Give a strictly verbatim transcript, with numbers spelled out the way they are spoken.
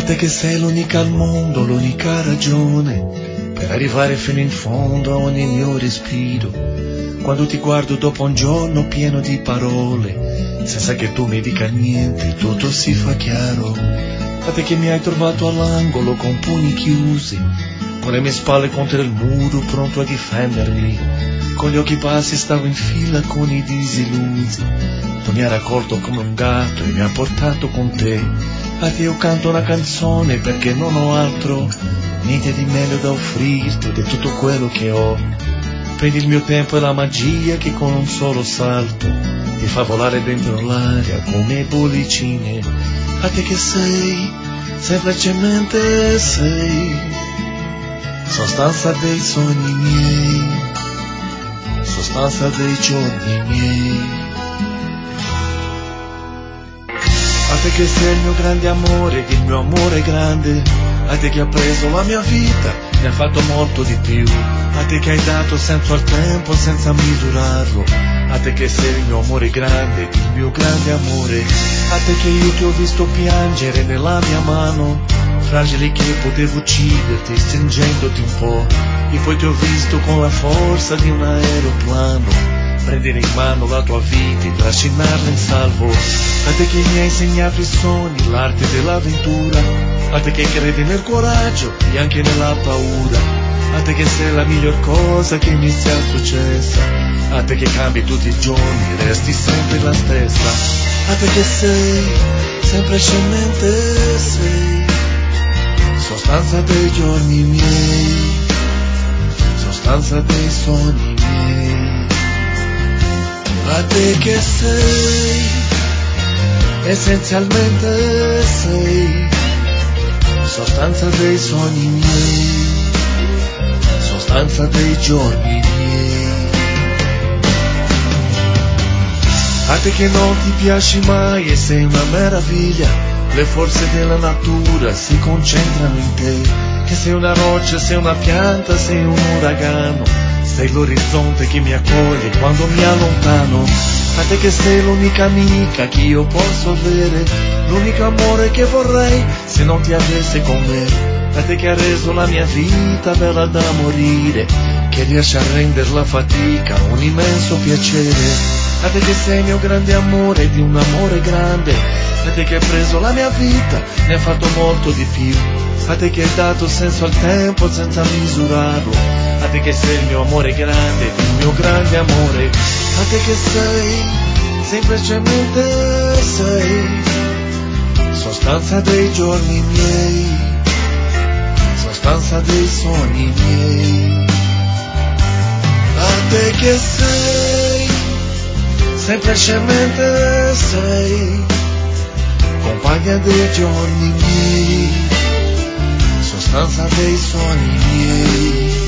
te che sei l'unica al mondo, l'unica ragione per arrivare fino in fondo a ogni mio respiro. Quando ti guardo dopo un giorno pieno di parole, senza che tu mi dica niente, tutto si fa chiaro. A te che mi hai trovato all'angolo con pugni chiusi, con le mie spalle contro il muro, pronto a difendermi. Con gli occhi bassi stavo in fila con i disillusi. Tu mi hai raccolto come un gatto e mi hai portato con te. A te io canto una canzone perché non ho altro, niente di meglio da offrirti di tutto quello che ho. Prendi il mio tempo e la magia che con un solo salto ti fa volare dentro l'aria come bollicine. A te che sei, semplicemente sei sostanza dei sogni miei, sostanza dei giorni miei. A te che sei il mio grande amore ed il mio amore grande, a te che ha preso la mia vita, ne ha fatto molto di più. A te che hai dato senso al tempo senza misurarlo, a te che sei il mio amore grande, il mio grande amore. A te che io ti ho visto piangere nella mia mano, fragile che potevo ucciderti stringendoti un po', e poi ti ho visto con la forza di un aeroplano prendere in mano la tua vita e trascinarla in salvo. A te che mi hai insegnato i sogni, l'arte dell'avventura, a te che credi nel coraggio e anche nella paura. A te che sei la miglior cosa che mi sia successa, a te che cambi tutti i giorni, resti sempre la stessa. A te che sei, semplicemente sei sostanza dei giorni miei, sostanza dei sogni miei. A te che sei, essenzialmente sei sostanza dei sogni miei, sostanza dei giorni miei. A te che non ti piaci mai e sei una meraviglia, le forze della natura si concentrano in te, che sei una roccia, sei una pianta, sei un uragano, sei l'orizzonte che mi accoglie quando mi allontano. A te che sei l'unica amica che io posso avere, l'unico amore che vorrei se non ti avesse con me. A te che ha reso la mia vita bella da morire, che riesce a rendere la fatica un immenso piacere. A te che sei il mio grande amore di un amore grande, a te che hai preso la mia vita, ne hai fatto molto di più. A te che hai dato senso al tempo senza misurarlo, a te che sei il mio amore grande, il mio grande amore. A te che sei, semplicemente sei sostanza dei giorni miei, sostanza dei sogni miei. A te che sei, semplicemente sei compagna dei giorni miei, sostanza dei sogni miei.